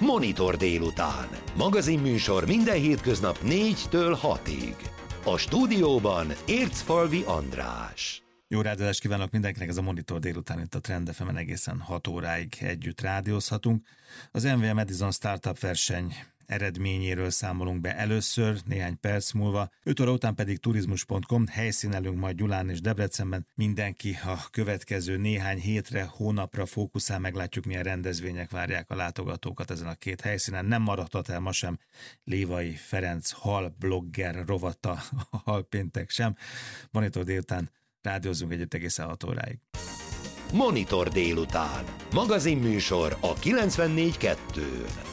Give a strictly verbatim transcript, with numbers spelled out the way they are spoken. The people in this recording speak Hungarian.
Monitor délután. Magazinműsor minden hétköznap négytől hatig. A stúdióban Ércfalvi András. Jó rádiózást kívánok mindenkinek, ez a Monitor délután itt a Trend ef emen egészen hat óráig együtt rádiózhatunk. Az em vé em Edison Startup verseny eredményéről számolunk be először, néhány perc múlva. öt óra után pedig turizmus pont com, helyszínelünk majd Gyulán és Debrecenben. Mindenki a következő néhány hétre, hónapra fókuszál, meglátjuk milyen rendezvények várják a látogatókat ezen a két helyszínen. Nem maradhat el ma sem Lévai Ferenc hal blogger rovata, a halpéntek sem. Monitor délután rádiózunk együtt egészen hat óráig. Monitor délután. Magazinműsor a kilencvennégy kettőn.